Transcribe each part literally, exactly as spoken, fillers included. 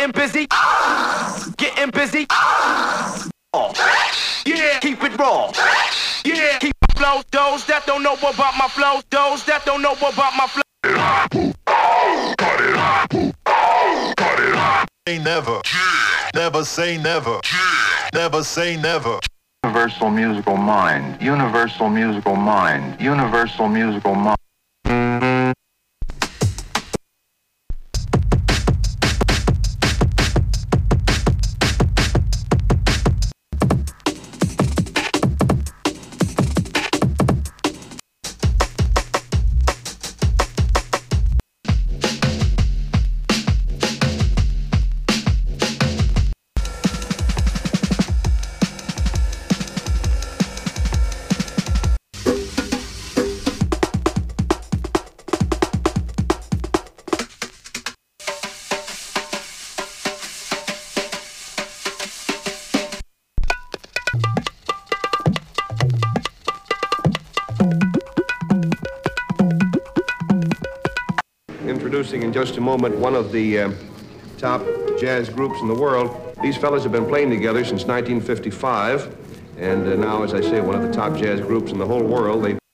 Getting busy, getting busy. Yeah, keep it raw. Yeah, keep my flows. Those that don't know about my flows. Those that don't know about my flows. Cut it. Cut it. Say never. Never say never. Never say never. Universal musical mind. Universal musical mind. Universal musical mind. Introducing in just a moment one of the uh, top jazz groups in the world. These fellas have been playing together since nineteen fifty-five, and uh, now, as I say, one of the top jazz groups in the whole world. They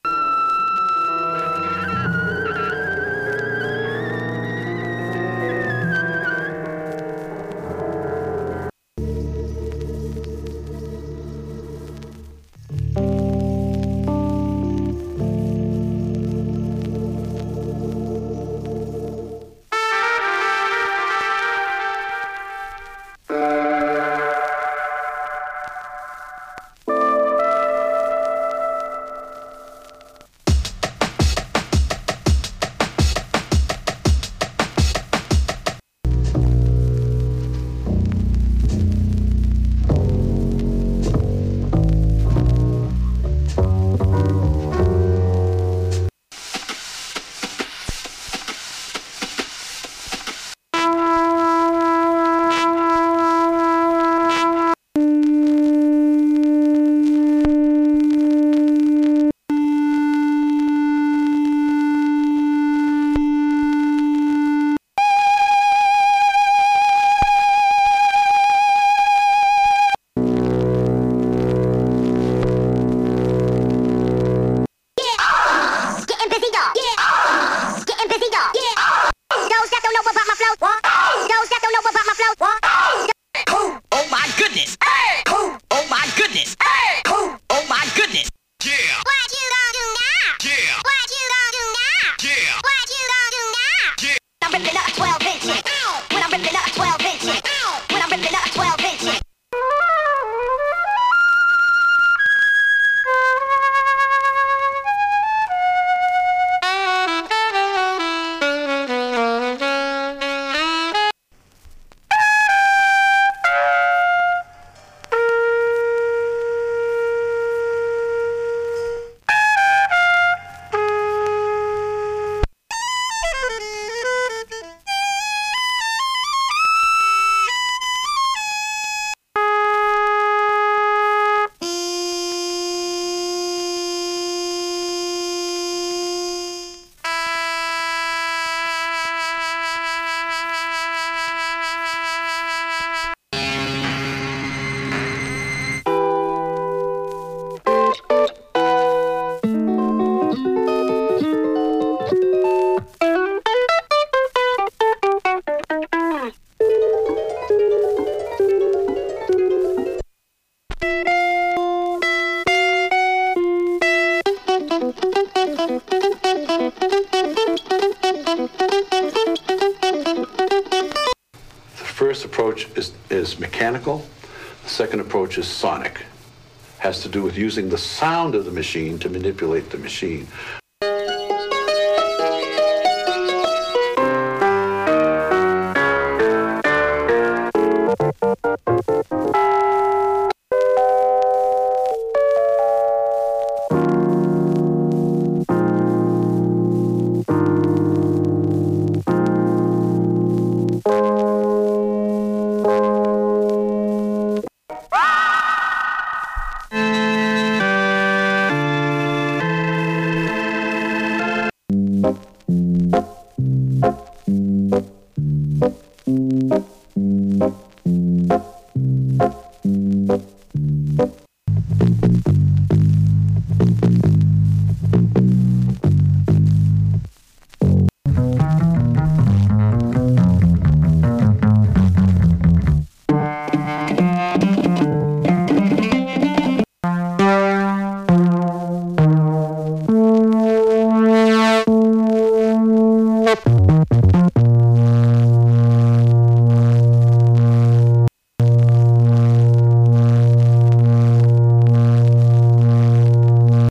first approach is, is mechanical. The second approach is sonic. Has to do with using the sound of the machine to manipulate the machine.